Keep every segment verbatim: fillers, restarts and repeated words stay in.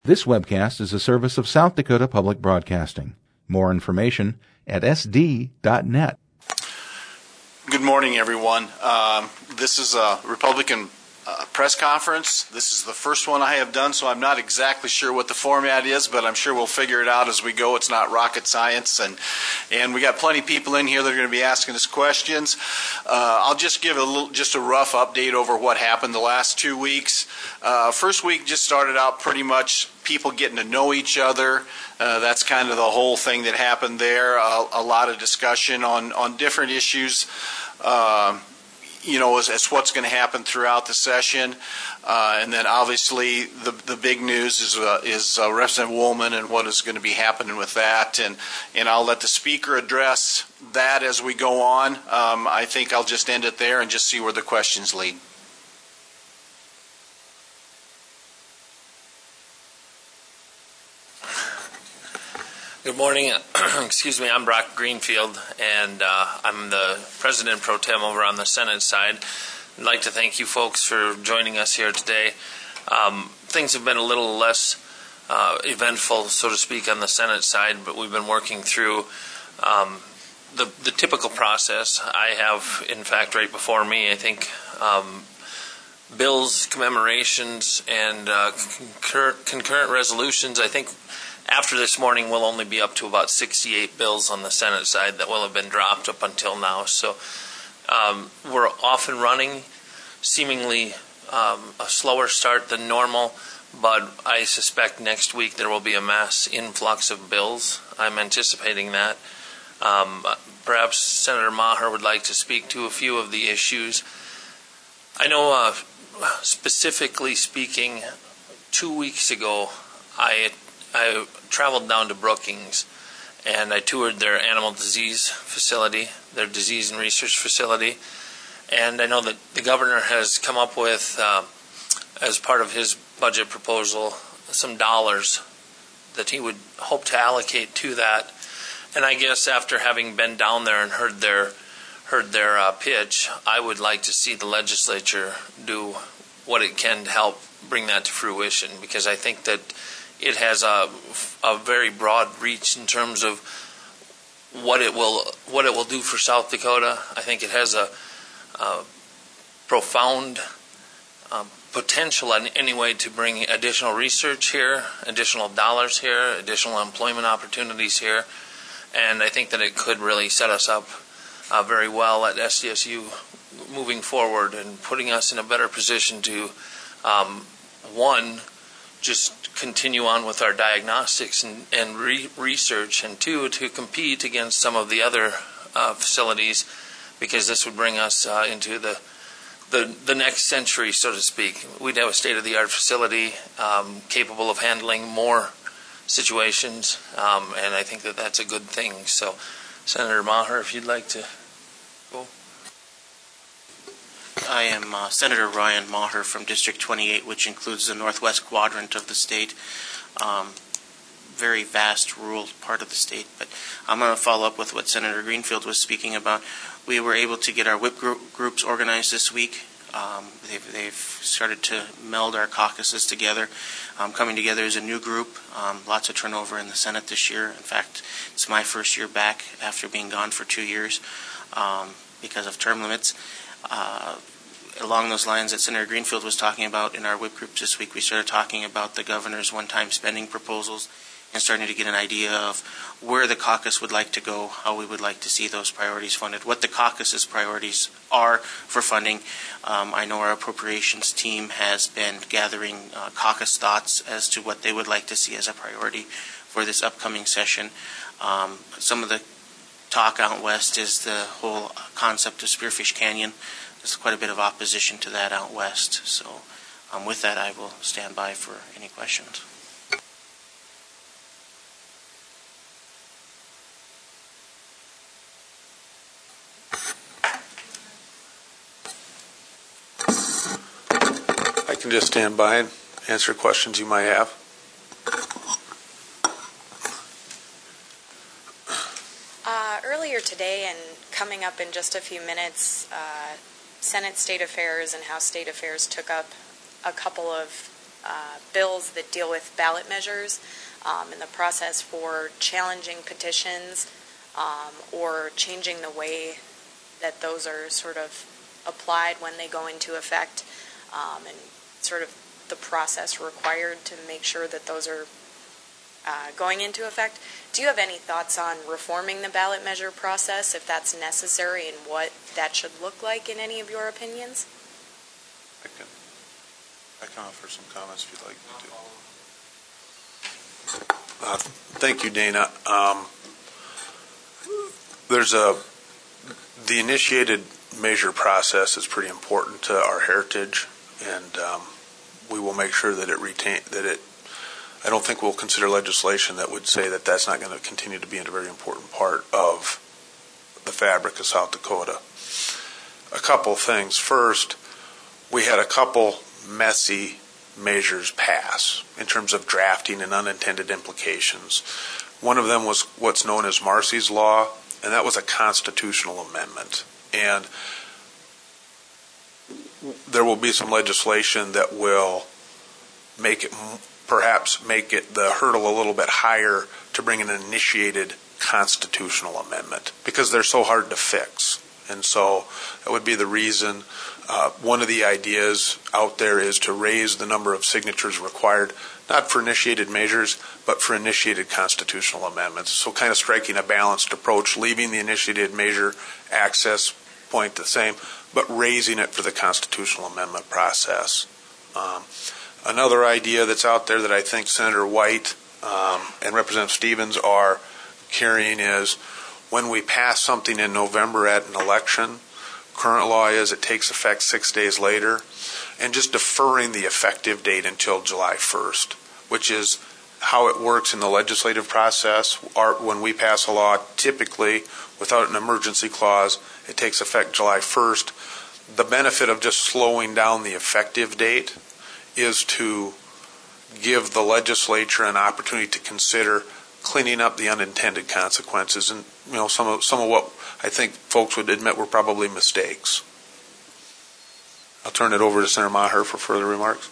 This webcast is a service of South Dakota Public Broadcasting. More information at s d dot net. Good morning, everyone. Um, this is a Republican uh, press conference. This is the first one I have done, so I'm not exactly sure what the format is, but I'm sure we'll figure it out as we go. It's not rocket science, and and we got plenty of people in here that are going to be asking us questions. Uh, I'll just give a little, just a rough update over what happened the last two weeks. Uh, first week just started out pretty much people getting to know each other. Uh, that's kind of the whole thing that happened there. Uh, a lot of discussion on, on different issues, uh, you know, as, as what's going to happen throughout the session. Uh, and then obviously the the big news is uh, is uh, Representative Woolman and what is going to be happening with that. And, and I'll let the speaker address that as we go on. Um, I think I'll just end it there and just see where the questions lead. Good morning. Excuse me, I'm Brock Greenfield, and uh, I'm the President Pro Tem over on the Senate side. I'd like to thank you folks for joining us here today. Um, things have been a little less uh, eventful, so to speak, on the Senate side, but we've been working through um, the, the typical process. I have, in fact, right before me, I think, um, bills, commemorations, and uh, concurrent, concurrent resolutions. I think after this morning, we'll only be up to about sixty-eight bills on the Senate side that will have been dropped up until now. So um, we're off and running, seemingly um, a slower start than normal, but I suspect next week there will be a mass influx of bills. I'm anticipating that. Um, perhaps Senator Maher would like to speak to a few of the issues. I know, uh, specifically speaking, two weeks ago, I I traveled down to Brookings and I toured their animal disease facility, their disease and research facility. And I know that the governor has come up with, uh, as part of his budget proposal, some dollars that he would hope to allocate to that. And I guess after having been down there and heard their heard their uh, pitch, I would like to see the legislature do what it can to help bring that to fruition, because I think that it has a, a very broad reach in terms of what it will what it will do for South Dakota. I think it has a, a profound uh, potential in any way to bring additional research here, additional dollars here, additional employment opportunities here, and I think that it could really set us up uh, very well at S D S U moving forward and putting us in a better position to, um, one, just continue on with our diagnostics and, and re- research, and two, to compete against some of the other uh, facilities, because this would bring us uh, into the, the the next century, so to speak. We'd have a state-of-the-art facility um, capable of handling more situations, um, and I think that that's a good thing. So, Senator Maher, if you'd like to go. I am uh, Senator Ryan Maher from District twenty-eight, which includes the northwest quadrant of the state. Um, very vast rural part of the state. But I'm going to follow up with what Senator Greenfield was speaking about. We were able to get our whip group groups organized this week. Um, they've, they've started to meld our caucuses together, um, coming together as a new group. Um, lots of turnover in the Senate this year. In fact, it's my first year back after being gone for two years um, because of term limits. Uh, along those lines that Senator Greenfield was talking about in our whip groups this week, we started talking about the governor's one-time spending proposals and starting to get an idea of where the caucus would like to go, how we would like to see those priorities funded, what the caucus's priorities are for funding. Um, I know our appropriations team has been gathering uh, caucus thoughts as to what they would like to see as a priority for this upcoming session. Um, some of the talk out west is the whole concept of Spearfish Canyon. There's quite a bit of opposition to that out west. So um, with that, I will stand by for any questions. I can just stand by and answer questions you might have. Uh, earlier today, and coming up in just a few minutes, uh, Senate State Affairs and House State Affairs took up a couple of uh, bills that deal with ballot measures um, and the process for challenging petitions um, or changing the way that those are sort of applied when they go into effect, um, and sort of the process required to make sure that those are uh, going into effect. Do you have any thoughts on reforming the ballot measure process, if that's necessary, and what that should look like in any of your opinions? I can, I can offer some comments if you'd like me to. Uh, thank you, Dana. Um, there's a the initiated measure process is pretty important to our heritage, and um, we will make sure that it retain that it. I don't think we'll consider legislation that would say that that's not going to continue to be a very important part of the fabric of South Dakota. A couple things. First, we had a couple messy measures pass in terms of drafting and unintended implications. One of them was what's known as Marcy's Law, and that was a constitutional amendment. And there will be some legislation that will make it, perhaps make it the hurdle a little bit higher to bring an initiated constitutional amendment, because they're so hard to fix. And so that would be the reason. Uh, one of the ideas out there is to raise the number of signatures required, not for initiated measures, but for initiated constitutional amendments. So kind of striking a balanced approach, leaving the initiated measure access point the same, but raising it for the constitutional amendment process. Um, another idea that's out there that I think Senator White um, and Representative Stevens are carrying is when we pass something in November at an election, current law is it takes effect six days later, and just deferring the effective date until July first, which is how it works in the legislative process. Our, when we pass a law, typically without an emergency clause, it takes effect July first. The benefit of just slowing down the effective date is to give the legislature an opportunity to consider cleaning up the unintended consequences, and you know some of some of what I think folks would admit were probably mistakes. I'll turn it over to Senator Maher for further remarks.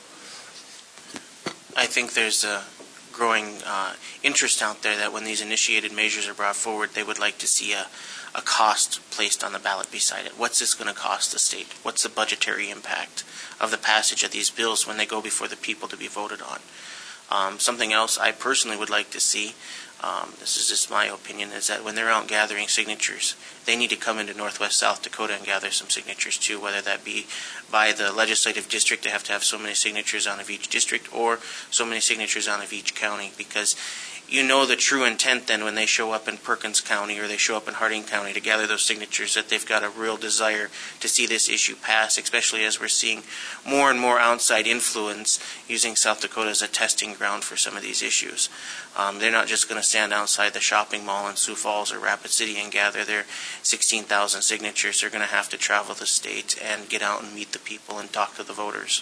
I think there's a growing uh, interest out there that when these initiated measures are brought forward, they would like to see a, a cost placed on the ballot beside it. What's this going to cost the state? What's the budgetary impact of the passage of these bills when they go before the people to be voted on? Um, something else I personally would like to see, um, this is just my opinion, is that when they're out gathering signatures, they need to come into Northwest South Dakota and gather some signatures too, whether that be by the legislative district, they have to have so many signatures on of each district, or so many signatures on of each county, because you know the true intent then when they show up in Perkins County or they show up in Harding County to gather those signatures, that they've got a real desire to see this issue pass, especially as we're seeing more and more outside influence using South Dakota as a testing ground for some of these issues. Um, they're not just going to stand outside the shopping mall in Sioux Falls or Rapid City and gather their sixteen thousand signatures. They're going to have to travel the state and get out and meet the people and talk to the voters.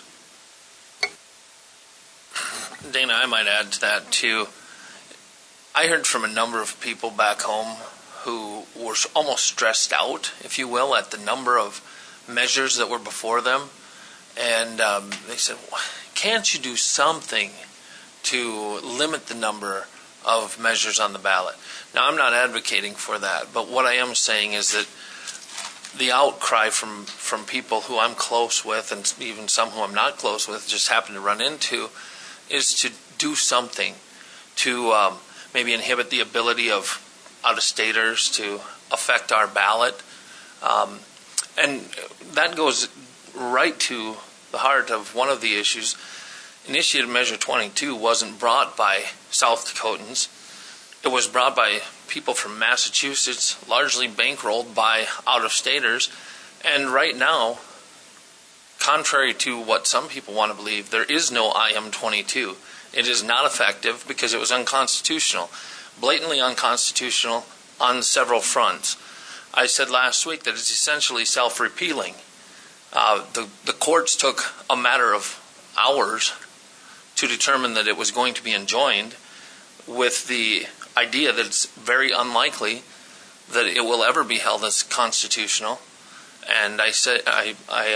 Dana, I might add to that too. I heard from a number of people back home who were almost stressed out, if you will, at the number of measures that were before them. And um, they said, can't you do something to limit the number of measures on the ballot? Now, I'm not advocating for that, but what I am saying is that the outcry from, from people who I'm close with, and even some who I'm not close with, just happen to run into, is to do something to um, maybe inhibit the ability of out-of-staters to affect our ballot. Um, and that goes right to the heart of one of the issues. Initiated Measure twenty-two wasn't brought by South Dakotans. It was brought by people from Massachusetts, largely bankrolled by out-of-staters. And right now, contrary to what some people want to believe, there is no I M twenty-two. It is not effective because it was unconstitutional, blatantly unconstitutional on several fronts. I said last week that it's essentially self-repealing. Uh, the, the courts took a matter of hours to determine that it was going to be enjoined, with the idea that it's very unlikely that it will ever be held as constitutional. And I said, I, I, um,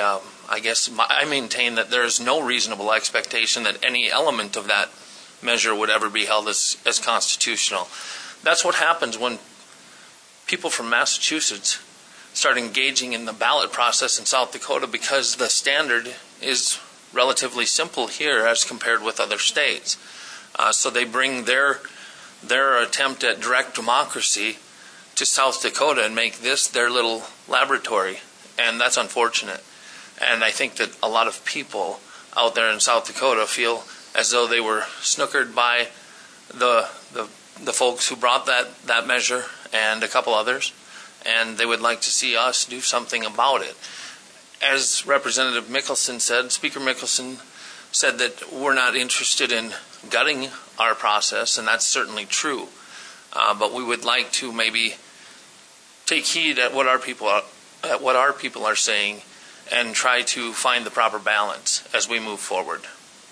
I guess my, I maintain that there is no reasonable expectation that any element of that measure would ever be held as, as constitutional. That's what happens when people from Massachusetts start engaging in the ballot process in South Dakota, because the standard is relatively simple here as compared with other states. Uh, so they bring their their attempt at direct democracy to South Dakota and make this their little laboratory, and that's unfortunate. And I think that a lot of people out there in South Dakota feel as though they were snookered by the the, the folks who brought that, that measure and a couple others, and they would like to see us do something about it. As Representative Mickelson said, Speaker Mickelson said that we're not interested in gutting our process, and that's certainly true. Uh, but we would like to maybe take heed at what our people are, at what our people are saying, and try to find the proper balance as we move forward.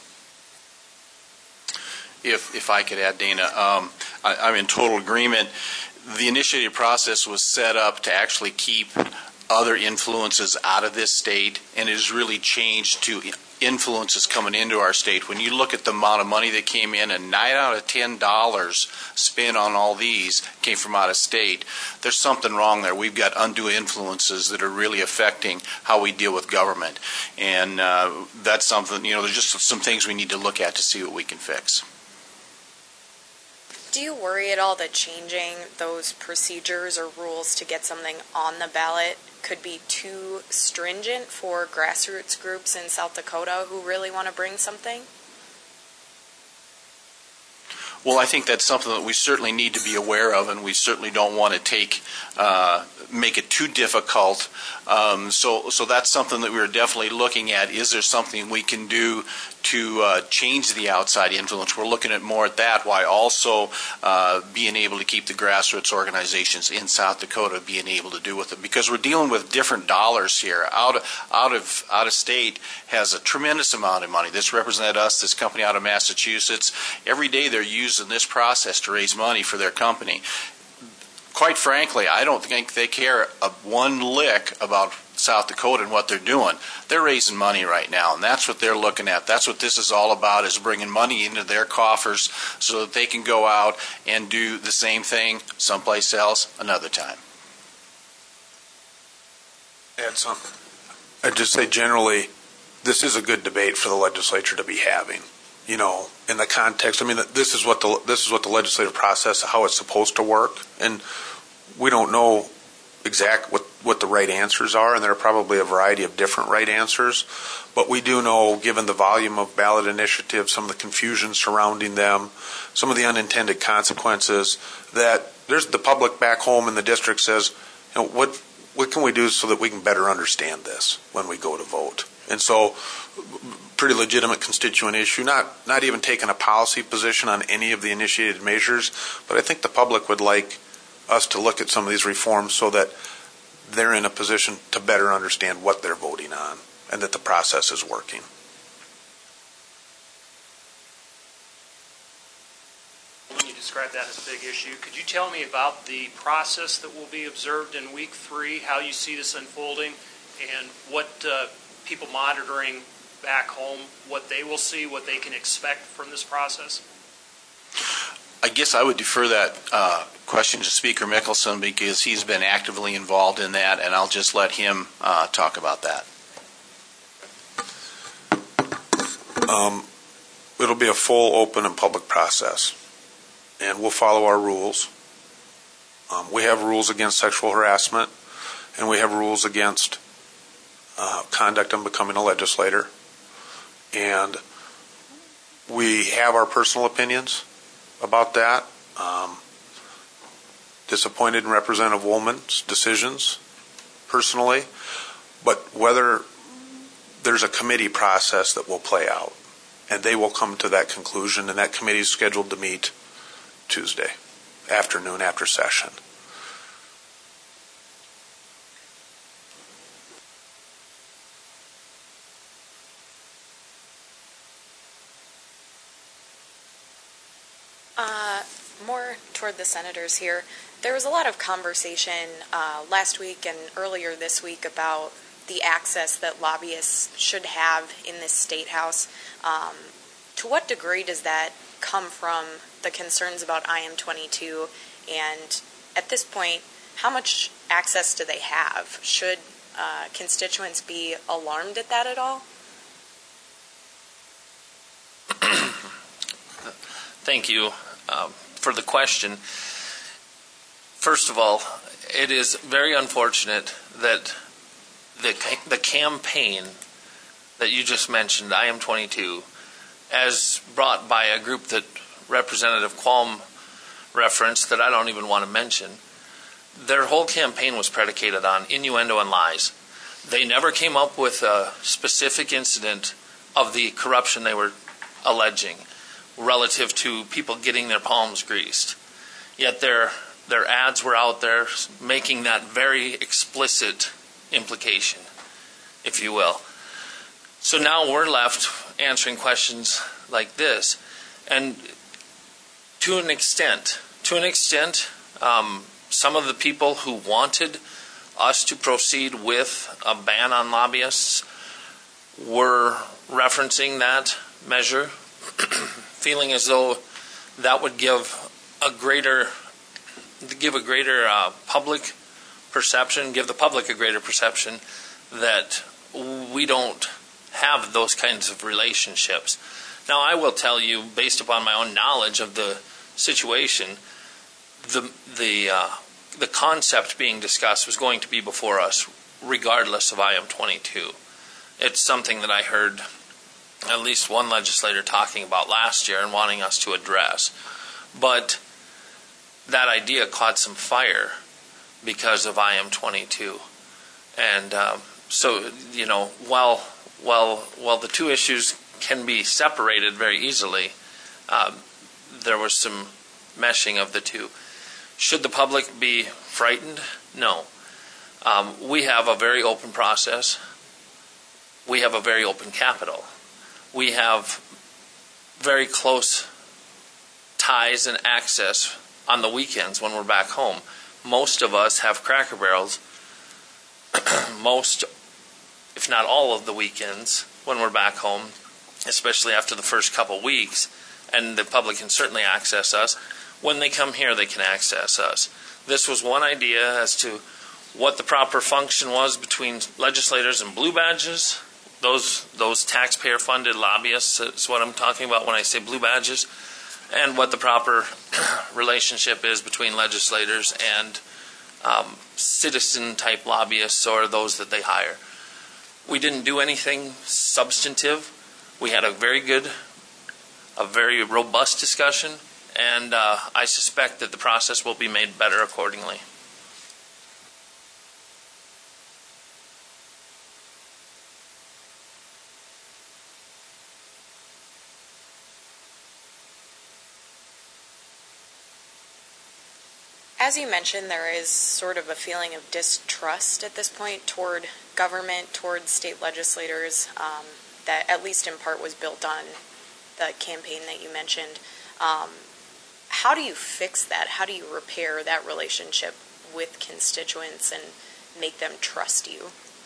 If if I could add, Dana, um, I, I'm in total agreement. The initiative process was set up to actually keep other influences out of this state, and it has really changed to influences coming into our state. When you look at the amount of money that came in, and nine out of ten dollars spent on all these came from out of state, there's something wrong there. We've got undue influences that are really affecting how we deal with government, and uh, that's something, you know, there's just some things we need to look at to see what we can fix. Do you worry at all that changing those procedures or rules to get something on the ballot could be too stringent for grassroots groups in South Dakota who really want to bring something? Well, I think that's something that we certainly need to be aware of, and we certainly don't want to take uh, make it too difficult. Um, so, so that's something that we're definitely looking at. Is there something we can do to uh, change the outside influence? We're looking at more at that, while also uh, being able to keep the grassroots organizations in South Dakota being able to do with it, because we're dealing with different dollars here. Out of out of out of state has a tremendous amount of money. This represented us, this company out of Massachusetts. Every day they're using this process to raise money for their company. Quite frankly, I don't think they care a one lick about South Dakota and what they're doing. They're raising money right now, and that's what they're looking at. That's what this is all about, is bringing money into their coffers so that they can go out and do the same thing someplace else another time. Add something. I'd just say generally, this is a good debate for the legislature to be having. You know, in the context, I mean, this is what the this is what the legislative process, how it's supposed to work, and we don't know exact what what the right answers are, and there are probably a variety of different right answers. But we do know, given the volume of ballot initiatives, some of the confusion surrounding them, some of the unintended consequences, that there's the public back home in the district says, you know, what what can we do so that we can better understand this when we go to vote? And so, pretty legitimate constituent issue, not not even taking a policy position on any of the initiated measures, but I think the public would like us to look at some of these reforms so that they're in a position to better understand what they're voting on and that the process is working. When you describe that as a big issue, could you tell me about the process that will be observed in week three, how you see this unfolding, and what uh, people monitoring back home, what they will see, what they can expect from this process? I guess I would defer that uh, question to Speaker Mickelson, because he's been actively involved in that, and I'll just let him uh, talk about that. Um, it'll be a full, open, and public process, and we'll follow our rules. Um, we have rules against sexual harassment, and we have rules against uh, conduct on becoming a legislator, and we have our personal opinions about that. Um, disappointed in Representative Woolman's decisions, personally, but whether there's a committee process that will play out, and they will come to that conclusion, and that committee is scheduled to meet Tuesday afternoon after session. Uh, more toward the senators here. There was a lot of conversation uh, last week and earlier this week about the access that lobbyists should have in this state house. Um, to what degree does that come from the concerns about I M twenty-two? And at this point, how much access do they have? Should uh, constituents be alarmed at that at all? Thank you um, for the question. First of all, it is very unfortunate that the the campaign that you just mentioned, I M twenty-two, as brought by a group that Representative Qualm referenced that I don't even want to mention, their whole campaign was predicated on innuendo and lies. They never came up with a specific incident of the corruption they were alleging relative to people getting their palms greased. Yet their their ads were out there making that very explicit implication, if you will. So now we're left answering questions like this. And to an extent, to an extent, um, some of the people who wanted us to proceed with a ban on lobbyists were referencing that measure, feeling as though that would give a greater, give a greater uh, public perception, give the public a greater perception that we don't have those kinds of relationships. Now, I will tell you, based upon my own knowledge of the situation, the the uh, the concept being discussed was going to be before us, regardless of I M twenty-two. It's something that I heard at least one legislator talking about last year and wanting us to address. But that idea caught some fire because of I M twenty-two. And um, so, you know, while, while, while the two issues can be separated very easily, um, there was some meshing of the two. Should the public be frightened? No. Um, we have a very open process. We have a very open Capitol. We have very close ties and access on the weekends when we're back home. Most of us have Cracker Barrels most, if not all of the weekends when we're back home, especially after the first couple weeks, and the public can certainly access us. When they come here, they can access us. This was one idea as to what the proper function was between legislators and blue badges. Those those taxpayer-funded lobbyists is what I'm talking about when I say blue badges, and what the proper relationship is between legislators and um, citizen-type lobbyists or those that they hire. We didn't do anything substantive. We had a very good, a very robust discussion, and uh, I suspect that the process will be made better accordingly. As you mentioned, there is sort of a feeling of distrust at this point toward government, toward state legislators, um, that at least in part was built on the campaign that you mentioned. Um, how do you fix that? How do you repair that relationship with constituents and make them trust you?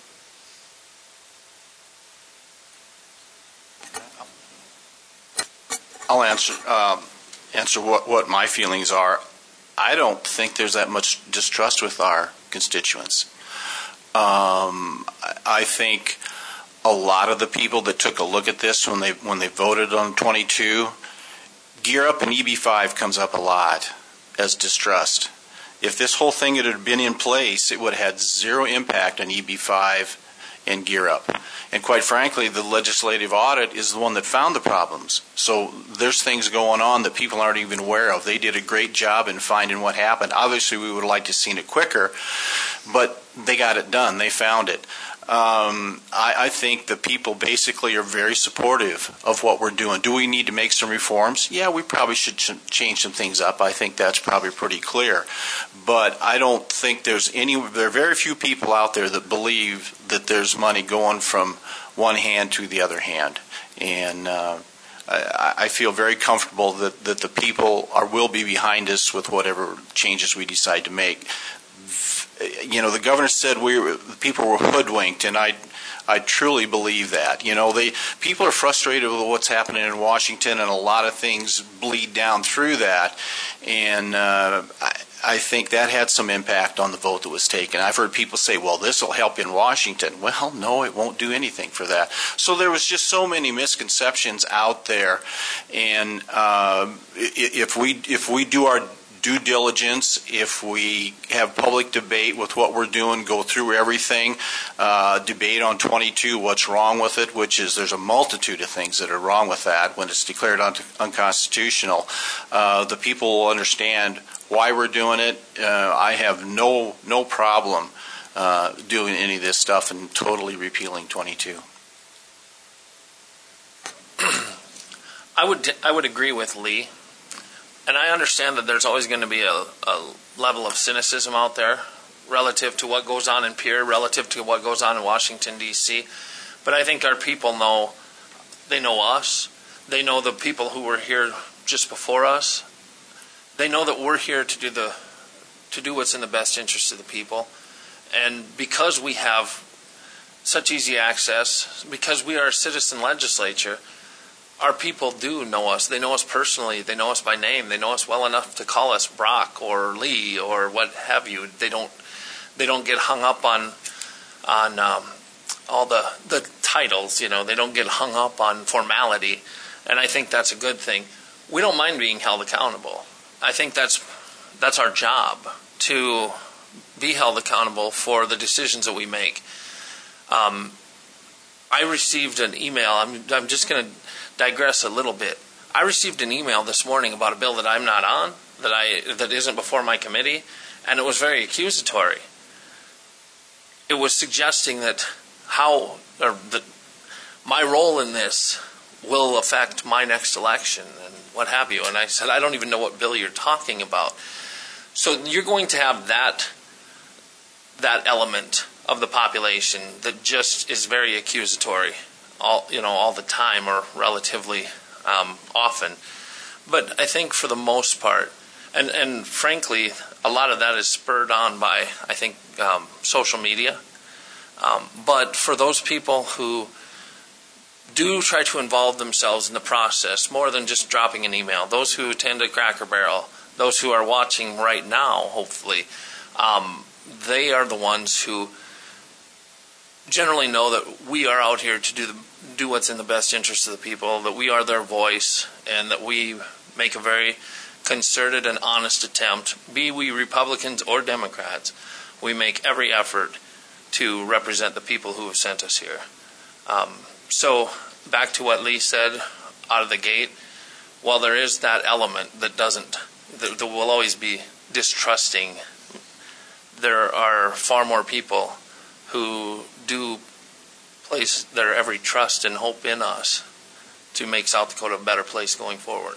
I'll answer um, answer what, what my feelings are. I don't think there's that much distrust with our constituents. Um, I think a lot of the people that took a look at this when they when they voted on twenty-two, Gear Up and E B five comes up a lot as distrust. If this whole thing had been in place, it would have had zero impact on E B five and Gear Up. And quite frankly, the legislative audit is the one that found the problems. So there's things going on that people aren't even aware of. They did a great job in finding what happened. Obviously, we would have liked to have seen it quicker, but they got it done. They found it. Um, I, I think the people basically are very supportive of what we're doing. Do we need to make some reforms? Yeah, we probably should ch- change some things up. I think that's probably pretty clear. But I don't think there's any, there are very few people out there that believe that there's money going from one hand to the other hand. And uh, I, I feel very comfortable that, that the people are will be behind us with whatever changes we decide to make. you know, the governor said we were, the people were hoodwinked, and I I truly believe that. You know, they people are frustrated with what's happening in Washington, and a lot of things bleed down through that. And uh, I, I think that had some impact on the vote that was taken. I've heard people say, well, this will help in Washington. Well, no, it won't do anything for that. So there was just so many misconceptions out there. And uh, if we if we do our due diligence, if we have public debate with what we're doing, go through everything, uh, debate on twenty-two, what's wrong with it, which is there's a multitude of things that are wrong with that when it's declared un- unconstitutional. Uh, the people will understand why we're doing it. Uh, I have no no problem uh, doing any of this stuff and totally repealing twenty-two. I would I would agree with Lee. And I understand that there's always going to be a, a level of cynicism out there relative to what goes on in Pierre, relative to what goes on in Washington, D C But I think our people know, they know us. They know the people who were here just before us. They know that we're here to do the to do what's in the best interest of the people. And because we have such easy access, because we are a citizen legislature, our people do know us. They know us personally. They know us by name. They know us well enough to call us Brock or Lee or what have you. They don't. They don't get hung up on on um, all the the titles. You know, they don't get hung up on formality, and I think that's a good thing. We don't mind being held accountable. I think that's that's our job, to be held accountable for the decisions that we make. Um, I received an email. I'm I'm just going to digress a little bit. I received an email this morning about a bill that I'm not on, that I that isn't before my committee, and it was very accusatory. It was suggesting that how or that my role in this will affect my next election and what have you. And I said, I don't even know what bill you're talking about. So you're going to have that that element of the population that just is very accusatory. all you know all the time or relatively um, often. But I think for the most part, and, and frankly, a lot of that is spurred on by, I think, um, social media. Um, but for those people who do try to involve themselves in the process more than just dropping an email, those who attend a Cracker Barrel, those who are watching right now, hopefully, um, they are the ones who generally know that we are out here to do the, do what's in the best interest of the people, that we are their voice, and that we make a very concerted and honest attempt, be we Republicans or Democrats, we make every effort to represent the people who have sent us here. Um, so back to what Lee said out of the gate, while there is that element that doesn't, that, that will always be distrusting, there are far more people who do place their every trust and hope in us to make South Dakota a better place going forward.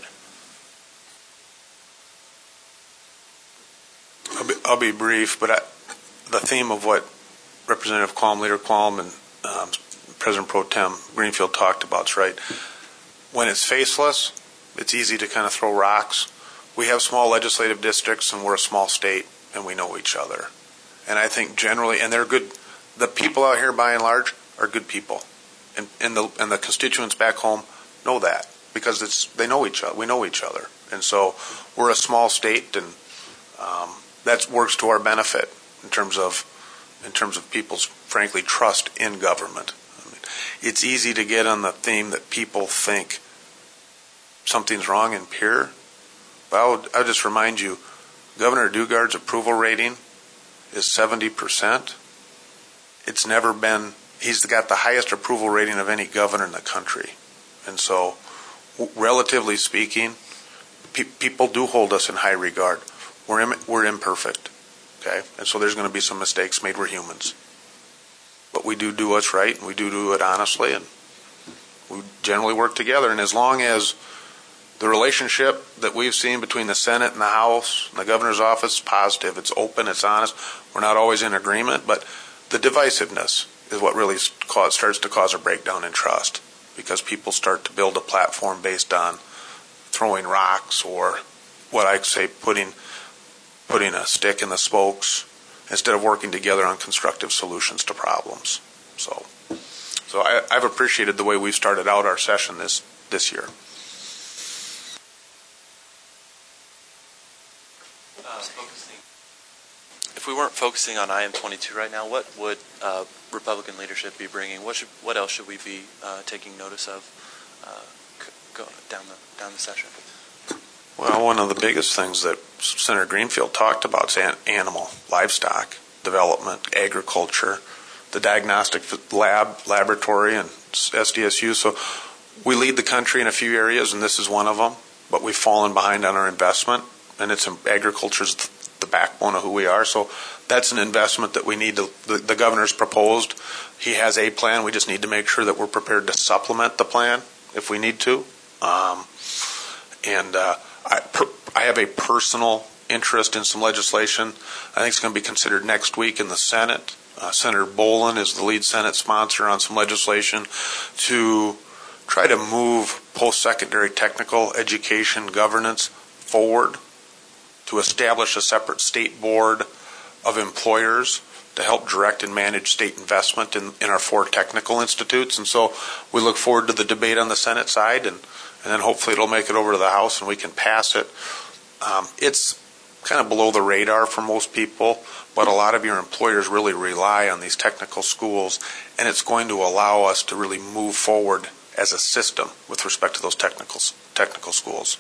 I'll be, I'll be brief, but I, the theme of what Representative Qualm, Leader Qualm, and um, President Pro Tem Greenfield talked about is right. When it's faceless, it's easy to kind of throw rocks. We have small legislative districts, and we're a small state, and we know each other. And I think generally, and they're good, the people out here by and large are good people. And, and, the, and the constituents back home know that because it's they know each other. We know each other. And so we're a small state, and um, that works to our benefit in terms of in terms of people's, frankly, trust in government. I mean, it's easy to get on the theme that people think something's wrong in Pierre. But I'll, I'll just remind you, Governor Dugard's approval rating is seventy percent. It's never been, he's got the highest approval rating of any governor in the country. And so, relatively speaking, pe- people do hold us in high regard. We're Im- we're imperfect, okay? And so there's going to be some mistakes made. We're humans. But we do do what's right, and we do do it honestly, and we generally work together. And as long as the relationship that we've seen between the Senate and the House and the governor's office is positive, it's open, it's honest, we're not always in agreement, but the divisiveness is what really cause, starts to cause a breakdown in trust, because people start to build a platform based on throwing rocks or what I say putting putting a stick in the spokes instead of working together on constructive solutions to problems. So, so I, I've appreciated the way we've started out our session this this year. Uh, if we weren't focusing on I M twenty-two right now, what would uh, Republican leadership be bringing? What should, what else should we be uh, taking notice of uh, go down the down the session? Well, one of the biggest things that Senator Greenfield talked about is an animal, livestock development, agriculture, the diagnostic lab, laboratory, and S D S U. So we lead the country in a few areas, and this is one of them, but we've fallen behind on our investment, and it's agriculture's the backbone of who we are. So that's an investment that we need to, the, the governor's proposed. He has a plan. We just need to make sure that we're prepared to supplement the plan if we need to. Um, and uh, I, per, I have a personal interest in some legislation. I think it's going to be considered next week in the Senate. Uh, Senator Bolin is the lead Senate sponsor on some legislation to try to move post-secondary technical education governance forward, to establish a separate state board of employers to help direct and manage state investment in, in our four technical institutes. And so we look forward to the debate on the Senate side, and, and then hopefully it'll make it over to the House and we can pass it. Um, it's kind of below the radar for most people, but a lot of your employers really rely on these technical schools, and it's going to allow us to really move forward as a system with respect to those technical technical schools.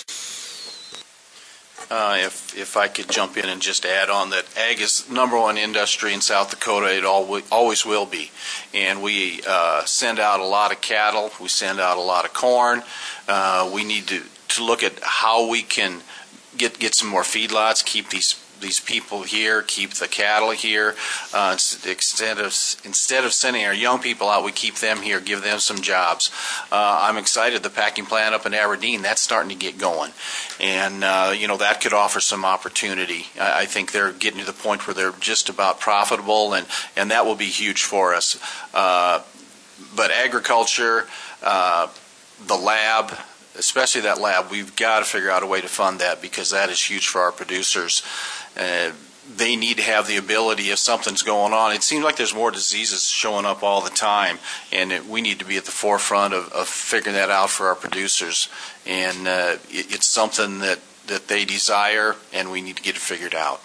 Uh, if if I could jump in and just add on that ag is number one industry in South Dakota. It always, always will be. And we uh, send out a lot of cattle. We send out a lot of corn. Uh, we need to, to look at how we can get get some more feedlots, keep these these people here, keep the cattle here. Uh, instead of instead of sending our young people out, we keep them here, give them some jobs. Uh, I'm excited. The packing plant up in Aberdeen, that's starting to get going, and uh, you know that could offer some opportunity. I, I think they're getting to the point where they're just about profitable, and and that will be huge for us. Uh, but agriculture, uh, the lab. Especially that lab, we've got to figure out a way to fund that, because that is huge for our producers. Uh, they need to have the ability, if something's going on. It seems like there's more diseases showing up all the time, and it, we need to be at the forefront of, of figuring that out for our producers. And uh, it, it's something that, that they desire, and we need to get it figured out.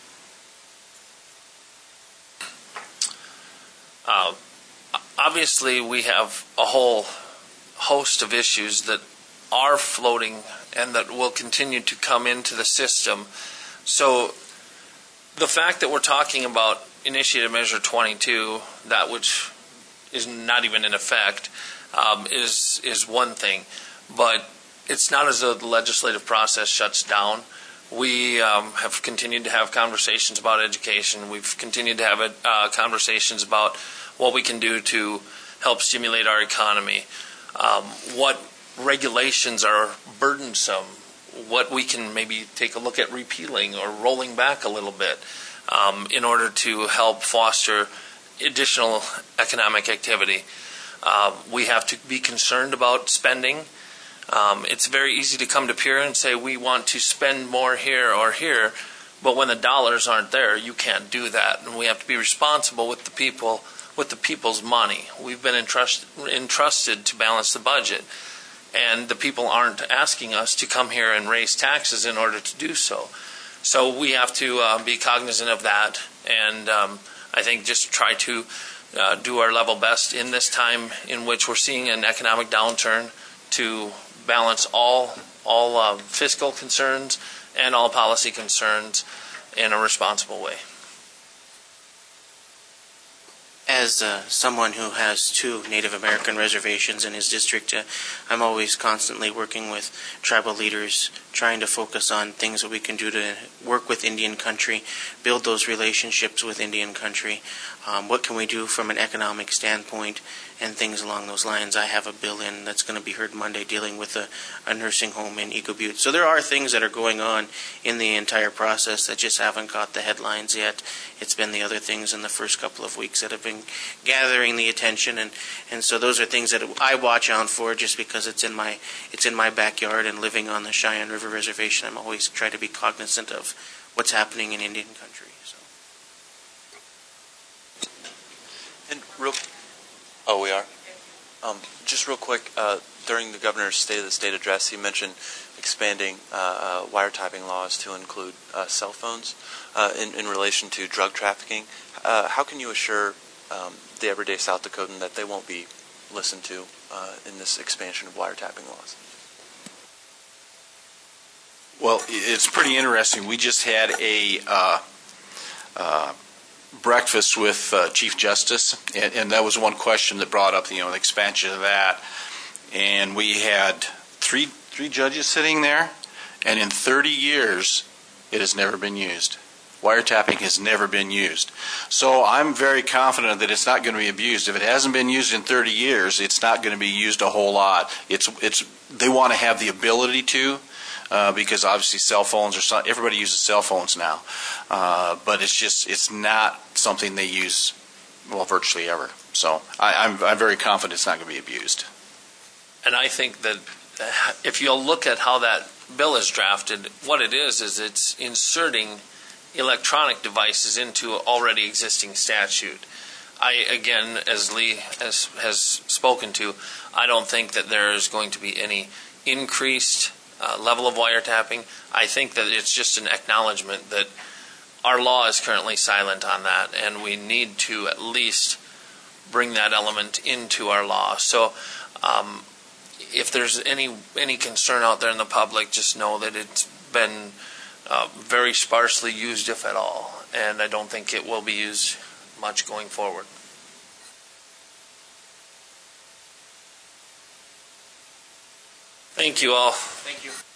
Uh, obviously, we have a whole host of issues that are floating and that will continue to come into the system. So the fact that we're talking about Initiative Measure twenty-two, that which is not even in effect, um, is is one thing. But it's not as though the legislative process shuts down. We um, have continued to have conversations about education. We've continued to have uh, conversations about what we can do to help stimulate our economy. Um, what regulations are burdensome, what we can maybe take a look at repealing or rolling back a little bit um, in order to help foster additional economic activity. Uh, we have to be concerned about spending. Um, it's very easy to come to Pierre and say we want to spend more here or here, but when the dollars aren't there, you can't do that. And we have to be responsible with the people, with the people's money. We've been entrust, entrusted to balance the budget. And the people aren't asking us to come here and raise taxes in order to do so. So we have to uh, be cognizant of that, and um, I think just try to uh, do our level best in this time in which we're seeing an economic downturn to balance all all uh, fiscal concerns and all policy concerns in a responsible way. As uh, someone who has two Native American reservations in his district, uh, I'm always constantly working with tribal leaders, trying to focus on things that we can do to work with Indian country, build those relationships with Indian country. Um, what can we do from an economic standpoint and things along those lines. I have a bill in that's going to be heard Monday dealing with a, a nursing home in Eagle Butte. So there are things that are going on in the entire process that just haven't caught the headlines yet. It's been the other things in the first couple of weeks that have been gathering the attention, and, and so those are things that I watch out for just because it's in my it's in my backyard, and living on the Cheyenne River Reservation, I'm always trying to be cognizant of what's happening in Indian country. So. And real, oh, we are. Um, just real quick, uh, during the governor's State of the State address, he mentioned expanding uh, uh, wiretapping laws to include uh, cell phones uh, in, in relation to drug trafficking. Uh, how can you assure um, the everyday South Dakotan that they won't be listened to uh, in this expansion of wiretapping laws? Well, it's pretty interesting. We just had a uh, uh, breakfast with uh, Chief Justice, and, and that was one question that brought up, you know, the expansion of that. And we had three three judges sitting there, and in thirty years, it has never been used. Wiretapping has never been used. So I'm very confident that it's not going to be abused. If it hasn't been used in thirty years, it's not going to be used a whole lot. It's it's they want to have the ability to. Uh, because obviously cell phones are some, everybody uses cell phones now, uh, but it's just it's not something they use well virtually ever. So I, I'm I'm very confident it's not going to be abused. And I think that if you'll look at how that bill is drafted, what it is is it's inserting electronic devices into already existing statute. I again, as Lee has has spoken to, I don't think that there is going to be any increased Uh, level of wiretapping. I think that it's just an acknowledgement that our law is currently silent on that, and we need to at least bring that element into our law. So um, if there's any any concern out there in the public, just know that it's been uh, very sparsely used, if at all, and I don't think it will be used much going forward. Thank you all. Thank you.